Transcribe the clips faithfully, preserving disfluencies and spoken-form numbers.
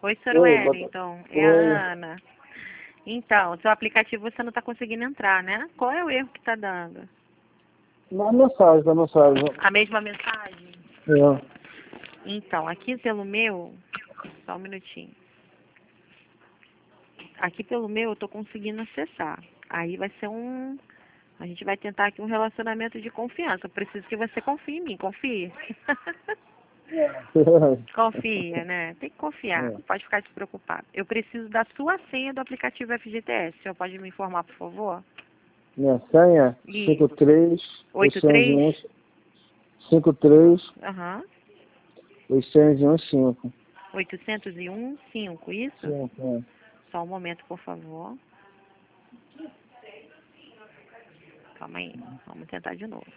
Oi, senhor Oi, boa tarde. Wellington. É a Oi. Ana. Então, seu aplicativo você não está conseguindo entrar, né? Qual é o erro que está dando? Na mensagem, na mensagem. A mesma mensagem? É. Então, aqui pelo meu... Só um minutinho. Aqui pelo meu eu estou conseguindo acessar. Aí vai ser um... A gente vai tentar aqui um relacionamento de confiança. Eu preciso que você confie em mim. Confie. Confia, né? Tem que confiar. É. Pode ficar despreocupado. Eu preciso da sua senha do aplicativo F G T S. O senhor pode me informar, por favor? Minha senha é E cinco três oito três? cinco três Aham. oitocentos e um cinco. oitocentos e um, cinco, isso? cinco, é. Só um momento, por favor. Calma aí. Vamos tentar de novo.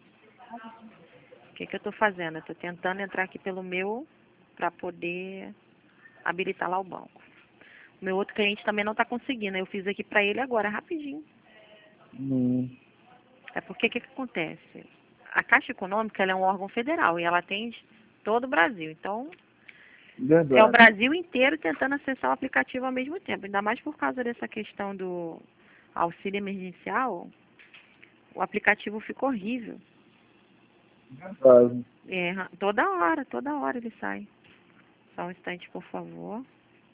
O que, que eu estou fazendo? Eu estou tentando entrar aqui pelo meu para poder habilitar lá o banco. O meu outro cliente também não está conseguindo. Eu fiz aqui para ele agora, rapidinho. Hum. É porque o que, que acontece? A Caixa Econômica ela é um órgão federal e ela atende todo o Brasil. Então, Verdade. é o Brasil inteiro tentando acessar o aplicativo ao mesmo tempo. Ainda mais por causa dessa questão do auxílio emergencial, o aplicativo ficou horrível. Verdade. É, toda hora, toda hora ele sai. Só um instante, por favor.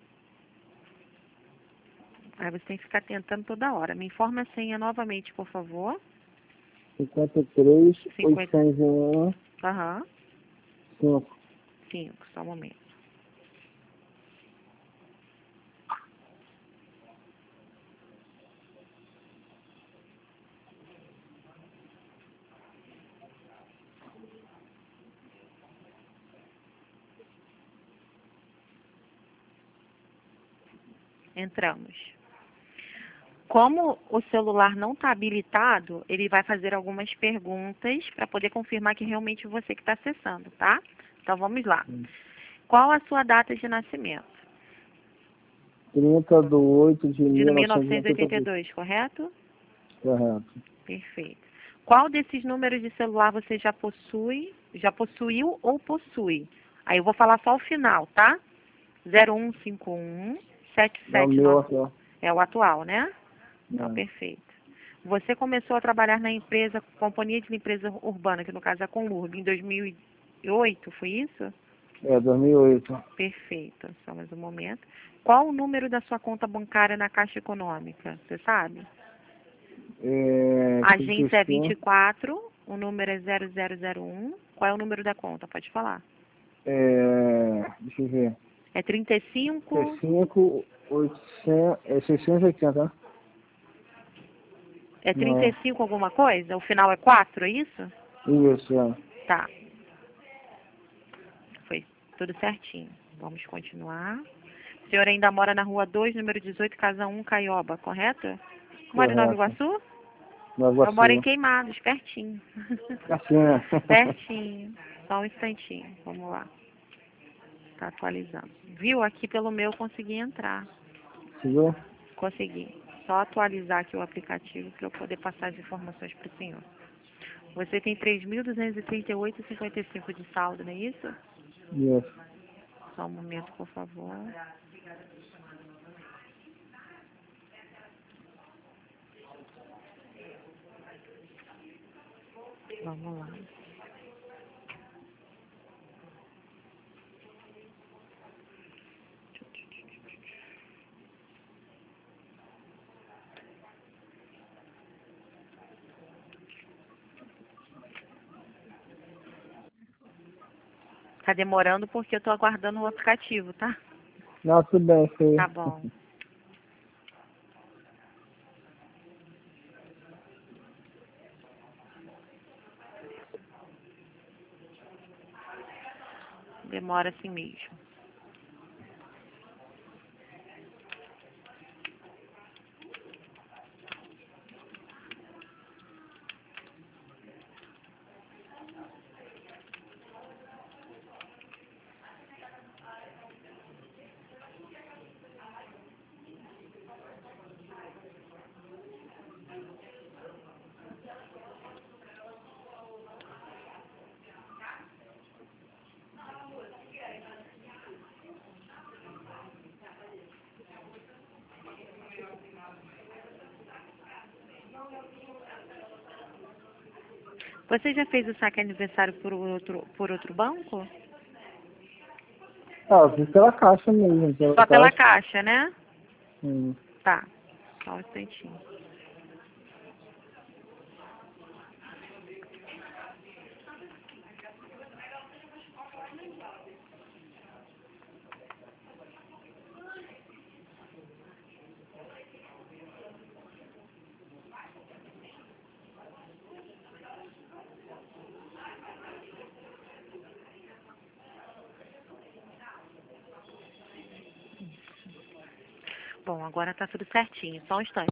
Aí você tem que ficar tentando toda hora. Me informa a senha novamente, por favor. cinquenta e três cinquenta. oitocentos e um Aham. cinco. cinco, só um momento. Entramos. Como o celular não está habilitado, ele vai fazer algumas perguntas para poder confirmar que realmente você que está acessando, tá? Então vamos lá. Qual a sua data de nascimento? trinta de oito de De mil mil novecentos e novecentos e oitenta oitenta e e dois. dois, correto? Correto. Perfeito. Qual desses números de celular você já possui, já possuiu ou possui? Aí eu vou falar só o final, tá? zero um cinco um sete É o sete meu nove. aqui, ó. É o atual, né? Então, É. perfeito. Você começou a trabalhar na empresa, Companhia de Limpeza Urbana, que no caso é a Conlurb, em dois mil e oito, foi isso? É, dois mil e oito. Perfeito. Só mais um momento. Qual o número da sua conta bancária na Caixa Econômica? Você sabe? É, A trinta e agência é vinte cinco. e quatro, o número é zero zero zero um. Qual é o número da conta? Pode falar. É, deixa eu ver. É trinta e cinco. cinco, oitocentos, é seiscentos e oitenta, né? É trinta Não, e cinco alguma coisa? O final é quatro, é isso? isso, é. Tá. Foi tudo certinho. Vamos continuar. O senhor ainda mora na rua dois, número dezoito, casa um, Caioba, correto? Mora em Nova Correto. Iguaçu? Nova Eu moro em Iguaçu. Queimados, pertinho. Assim, né? Pertinho. Só um instantinho. Vamos lá. Tá atualizando. Viu? Aqui pelo meu eu consegui entrar. Viu? Consegui. Só atualizar aqui o aplicativo para eu poder passar as informações para o senhor. Você tem três mil duzentos e trinta e oito vírgula cinquenta e cinco de saldo, não é isso? Isso. Só um momento, por favor. Vamos lá. Tá demorando porque eu tô aguardando o aplicativo, tá? Não, tudo bem, foi. Tá bom. Demora assim mesmo. Você já fez o saque aniversário por outro, por outro banco? Ah, eu fiz pela caixa mesmo. Pela Só pela caixa. caixa, né? Hum. Tá. Só um instantinho. Bom, agora tá tudo certinho. Só um instante.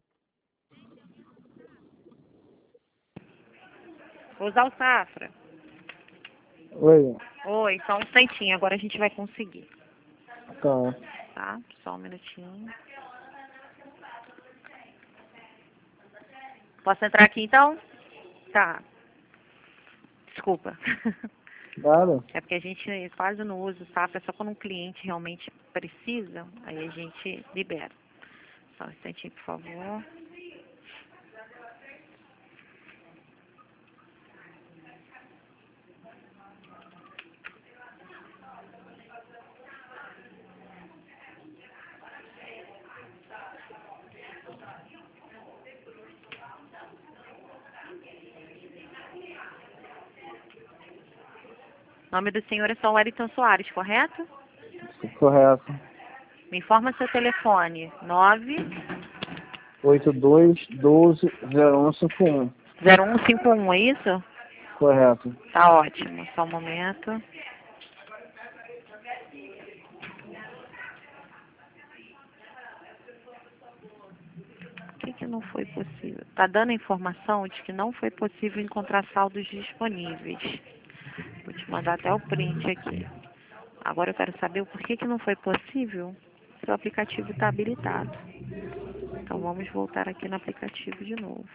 Vou usar o Safra. Oi. Oi, só um instantinho. Agora a gente vai conseguir. Tá. Tá? Só um minutinho. Posso entrar aqui então? Tá. Desculpa. Claro. É porque a gente quase não usa o Safra, só quando um cliente realmente precisa, aí a gente libera. Só um instantinho, por favor. O nome do senhor é São Wellington Soares, correto? Correto. Me informa seu telefone. nove oito dois um dois zero um cinco um. zero um cinco um, é isso? Correto. Tá ótimo. Só um momento. Por que que não foi possível? Tá dando a informação de que não foi possível encontrar saldos disponíveis. Vou te mandar até o print aqui. Agora eu quero saber o porquê que não foi possível. Seu aplicativo está habilitado. Então vamos voltar aqui no aplicativo de novo.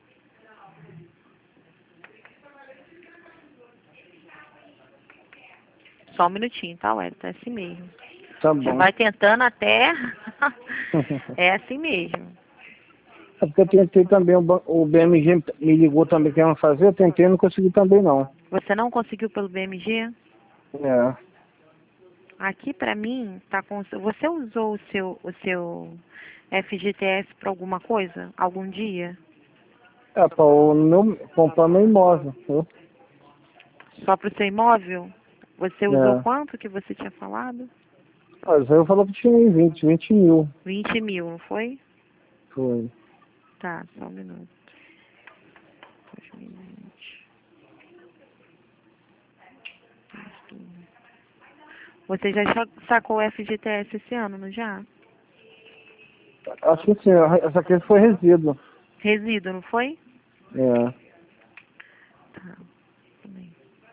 Só um minutinho, tá, Wellington? É assim mesmo. Tá Já bom. vai tentando até... É assim mesmo. É porque eu tentei também, o ban- o B M G me ligou também querendo fazer, eu tentei e não consegui também não. Você não conseguiu pelo B M G? É. Aqui pra mim, tá com... Você usou o seu, o seu F G T S para alguma coisa? Algum dia? É, para o meu, comprar meu imóvel. Viu? Só pro seu imóvel? Você usou É. quanto que você tinha falado? Mas aí eu falei que tinha vinte, vinte mil. vinte mil, não foi? Foi. Tá, só um minuto. dois mil e vinte. Você já sa- sacou o F G T S esse ano, não já? Acho que sim, essa aqui foi resíduo. Resíduo, não foi? É. Tá, também.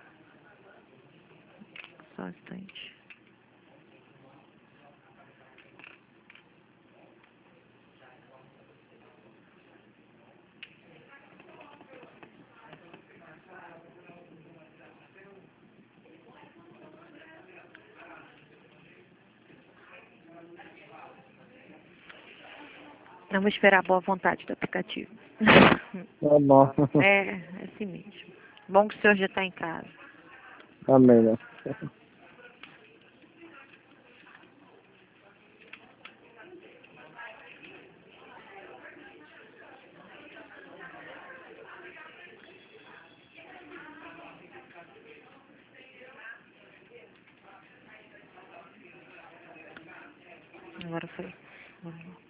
Só um instante. Vamos esperar a boa vontade do aplicativo. Tá bom. É, é assim mesmo. Bom que o senhor já está em casa. Amém, né? Agora foi. Vamos lá.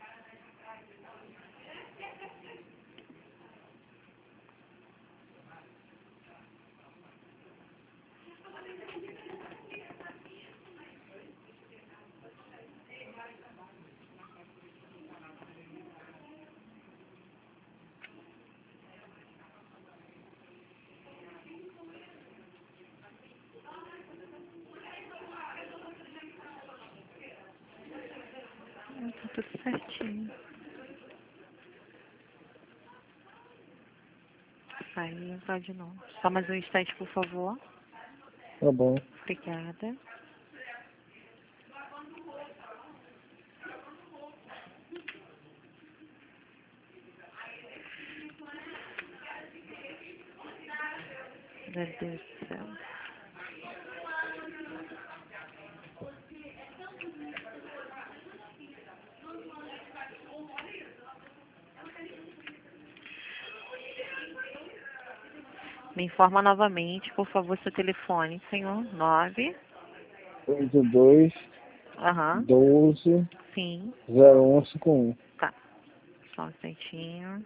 Tá tudo certinho. Sai e entrar de novo. Só mais um instante, por favor. Tá bom. Obrigada. Meu Deus do céu. Me informa novamente, por favor, seu telefone, senhor. Nove. oito dois, Aham. doze, Sim. zero um cinco um. Tá. Só um instantinho.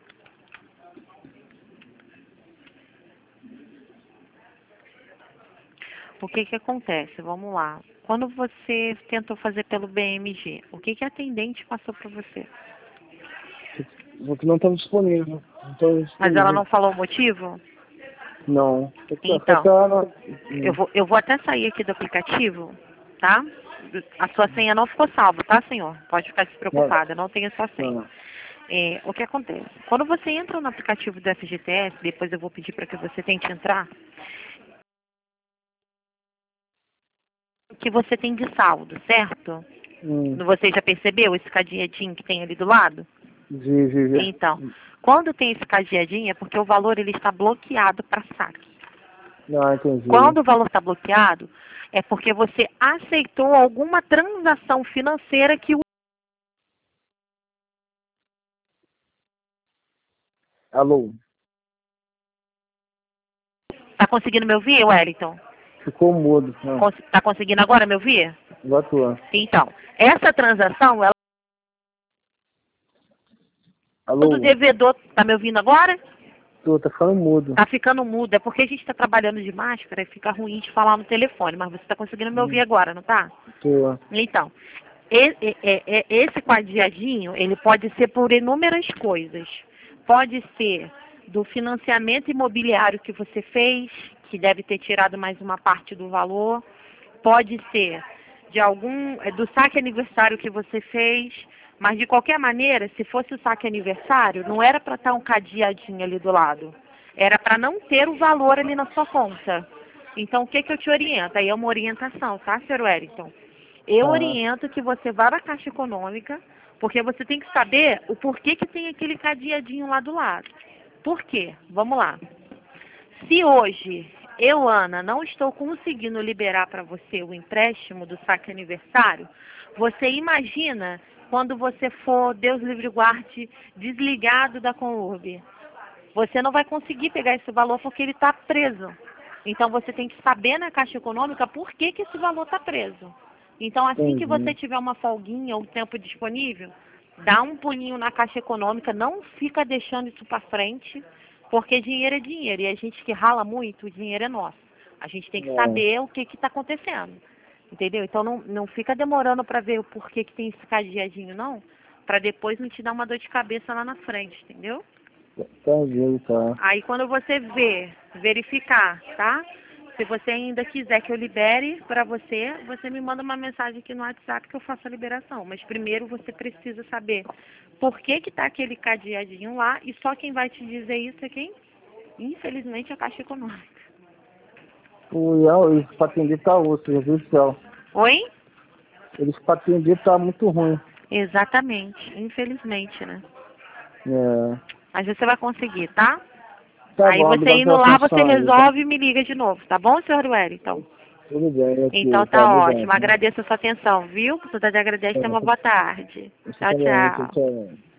O que que acontece? Vamos lá. Quando você tentou fazer pelo B M G, o que que a atendente passou para você? Porque não estava disponível. Não estava Mas ela disponível. não falou o motivo? Não. Só que- só Então, que ela não- eu vou, eu vou até sair aqui do aplicativo, tá? A sua senha não ficou salva, tá, senhor? Pode ficar despreocupada, não tem a sua senha. Não. É, o que acontece? Quando você entra no aplicativo do F G T S, depois eu vou pedir para que você tente entrar, que você tem de saldo, certo? Hum. Você já percebeu esse cadeadinho que tem ali do lado? Vi, vi, vi. Então, quando tem esse cadeadinho é porque o valor ele está bloqueado para saque. Ah, entendi. Quando o valor está bloqueado, é porque você aceitou alguma transação financeira que o... Alô? Está conseguindo me ouvir, Wellington? Ficou mudo. Não. Está conseguindo agora me ouvir? Agora tô. Então, essa transação, ela... Alô? O devedor, está me ouvindo agora? Tô, tá ficando mudo. Está ficando mudo. É porque a gente está trabalhando de máscara e fica ruim de falar no telefone. Mas você está conseguindo me ouvir Hum. agora, não está? Tô. Então, e- e- e- e- esse quadradinho, ele pode ser por inúmeras coisas. Pode ser do financiamento imobiliário que você fez, que deve ter tirado mais uma parte do valor. Pode ser de algum, é, do saque aniversário que você fez. Mas, de qualquer maneira, se fosse o saque aniversário, não era para estar um cadeadinho ali do lado. Era para não ter o valor ali na sua conta. Então, o que, que eu te oriento? Aí é uma orientação, tá, senhor Wellington? Eu Ah. oriento que você vá na Caixa Econômica, porque você tem que saber o porquê que tem aquele cadeadinho lá do lado. Por quê? Vamos lá. Se hoje eu, Ana, não estou conseguindo liberar para você o empréstimo do saque aniversário, você imagina quando você for, Deus livre e guarde, desligado da Conurb. Você não vai conseguir pegar esse valor porque ele está preso. Então você tem que saber na Caixa Econômica por que, que esse valor está preso. Então, assim que você Entendi. tiver uma folguinha ou tempo disponível, dá um pulinho na Caixa Econômica, não fica deixando isso para frente, porque dinheiro é dinheiro e a gente que rala muito, o dinheiro é nosso. A gente tem que É. saber o que está acontecendo, entendeu? Então, não, não fica demorando para ver o porquê que tem esse cadeadinho, não, para depois não te dar uma dor de cabeça lá na frente, entendeu? Tá vendo, tá. Aí, quando você ver, verificar, tá? Se você ainda quiser que eu libere para você, você me manda uma mensagem aqui no WhatsApp que eu faço a liberação. Mas primeiro você precisa saber por que que tá aquele cadeadinho lá e só quem vai te dizer isso é quem? Infelizmente, a Caixa Econômica. O Iau, eles pra atender tá outro, Jesus do céu. Oi? Eles pra atender tá muito ruim. Exatamente. Infelizmente, né? É. Mas você vai conseguir, tá? Tá Aí bom, você obrigado indo pela lá, você atenção aí, tá? resolve e me liga de novo, tá bom, senhor Wellington? Tudo bem, aqui, Então tá, tá obrigado. ótimo. Agradeço a sua atenção, viu? Você tá de agradece. Tenha uma boa tarde. Você Tchau, também, tchau, tchau. tchau.